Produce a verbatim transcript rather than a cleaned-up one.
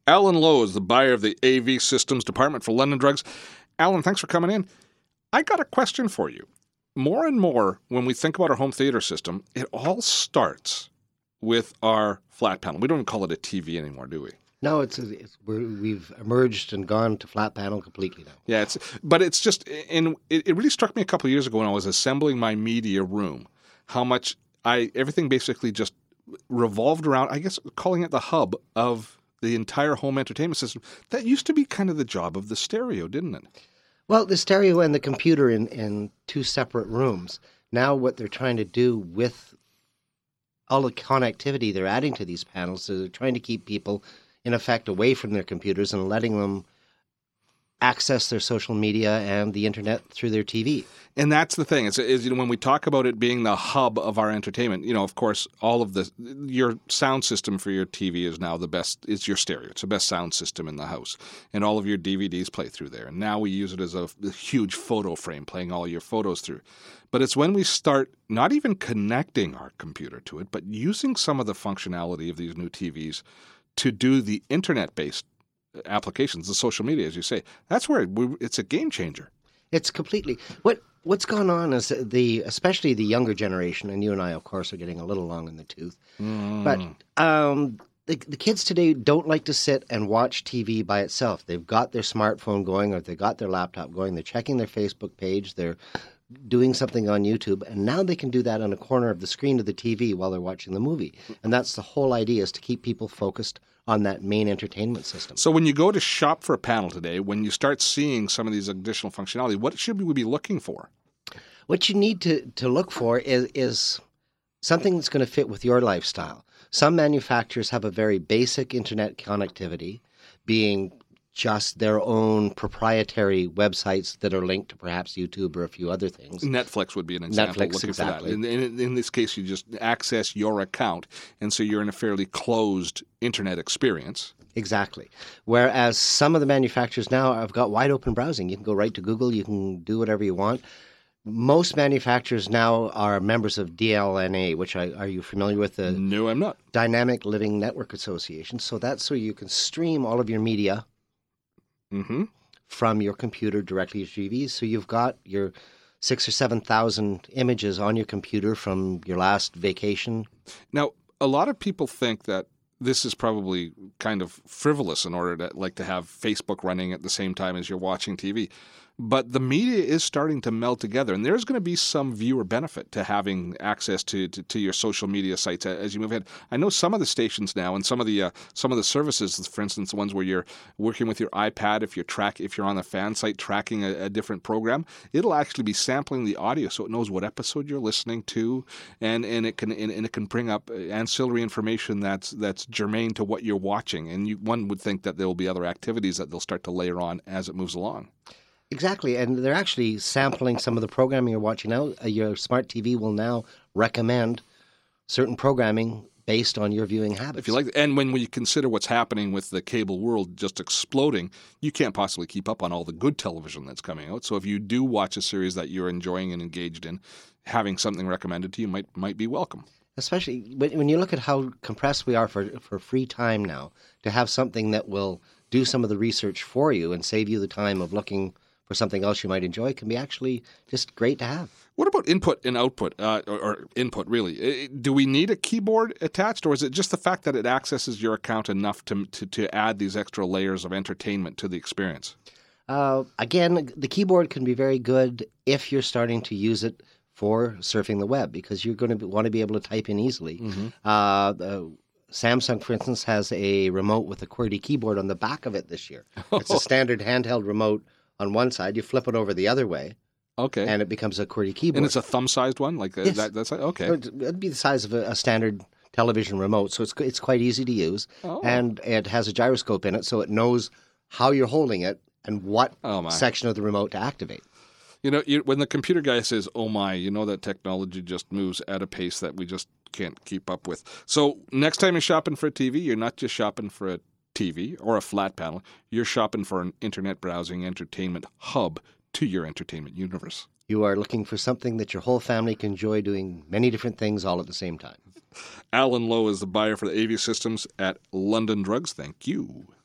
Alan Lowe is the buyer of the A V Systems Department for London Drugs. Alan, thanks for coming in. I got a question for you. More and more, when we think about our home theater system, it all starts with our flat panel. We don't even call it a T V anymore, do we? No, it's, it's we're, we've emerged and gone to flat panel completely now. Yeah, it's but it's just, and it, it really struck me a couple of years ago when I was assembling my media room, how much I everything basically just revolved around, I guess, calling it the hub of the entire home entertainment system. That used to be kind of the job of the stereo, didn't it? Well, the stereo and the computer in, in two separate rooms. Now what they're trying to do with all the connectivity they're adding to these panels is they're trying to keep people, in effect, away from their computers and letting them access their social media and the internet through their T V. And that's the thing. Is, is you know, when we talk about it being the hub of our entertainment, you know, of course, all of the your sound system for your T V is now the best. It's your stereo. It's the best sound system in the house, and all of your D V Ds play through there. And now we use it as a, a huge photo frame, playing all your photos through. But it's when we start not even connecting our computer to it, but using some of the functionality of these new T Vs to do the internet-based applications, the social media, as you say. That's where we, it's a game changer. It's completely what what's gone on is the especially the younger generation, and you and I, of course, are getting a little long in the tooth. Mm. But um, the the kids today don't like to sit and watch T V by itself. They've got their smartphone going, or they've got their laptop going. They're checking their Facebook page. They're doing something on YouTube, and now they can do that on a corner of the screen of the T V while they're watching the movie. And that's the whole idea, is to keep people focused on that main entertainment system. So when you go to shop for a panel today, when you start seeing some of these additional functionality, what should we be looking for? What you need to, to look for is, is something that's going to fit with your lifestyle. Some manufacturers have a very basic internet connectivity, being just their own proprietary websites that are linked to perhaps YouTube or a few other things. Netflix would be an example. Netflix, looking exactly. For that. In, in, in this case, you just access your account, and so you're in a fairly closed internet experience. Exactly. Whereas some of the manufacturers now have got wide open browsing. You can go right to Google. You can do whatever you want. Most manufacturers now are members of D L N A, which I, are you familiar with? The No, I'm not. Dynamic Living Network Association. So that's so you can stream all of your media mm-hmm. from your computer directly to T Vs. So you've got your six or seven thousand images on your computer from your last vacation. Now, a lot of people think that this is probably kind of frivolous in order to like to have Facebook running at the same time as you're watching T V. But the media is starting to meld together, and there's going to be some viewer benefit to having access to, to, to your social media sites as you move ahead. I know some of the stations now, and some of the uh, some of the services, for instance, the ones where you're working with your iPad, if you're track if you're on a fan site tracking a, a different program, it'll actually be sampling the audio so it knows what episode you're listening to, and, and it can and, and it can bring up ancillary information that's that's germane to what you're watching. And you, one would think that there will be other activities that they'll start to layer on as it moves along. Exactly, and they're actually sampling some of the programming you're watching now. Uh, your smart T V will now recommend certain programming based on your viewing habits. If you like, and when we consider what's happening with the cable world just exploding, you can't possibly keep up on all the good television that's coming out. So if you do watch a series that you're enjoying and engaged in, having something recommended to you might might be welcome. Especially when, when you look at how compressed we are for for free time now, to have something that will do some of the research for you and save you the time of looking for something else you might enjoy can be actually just great to have. What about input and output, uh, or, or input really? Do we need a keyboard attached, or is it just the fact that it accesses your account enough to to, to add these extra layers of entertainment to the experience? Uh, again, the keyboard can be very good if you're starting to use it for surfing the web, because you're going to want to be able to type in easily. Mm-hmm. Uh, the, Samsung, for instance, has a remote with a QWERTY keyboard on the back of it this year. It's a standard handheld remote on one side. You flip it over the other way. Okay. And it becomes a QWERTY keyboard. And it's a thumb-sized one? Like yes. that, that's okay. It'd be the size of a, a standard television remote, so it's it's quite easy to use. Oh. And it has a gyroscope in it, so it knows how you're holding it and what oh section of the remote to activate. You know, you, when the computer guy says, oh my, you know that technology just moves at a pace that we just can't keep up with. So next time you're shopping for a T V, you're not just shopping for a T V or a flat panel. You're shopping for an internet browsing entertainment hub to your entertainment universe. You are looking for something that your whole family can enjoy doing many different things all at the same time. Alan Lowe is the buyer for the A V Systems at London Drugs. Thank you.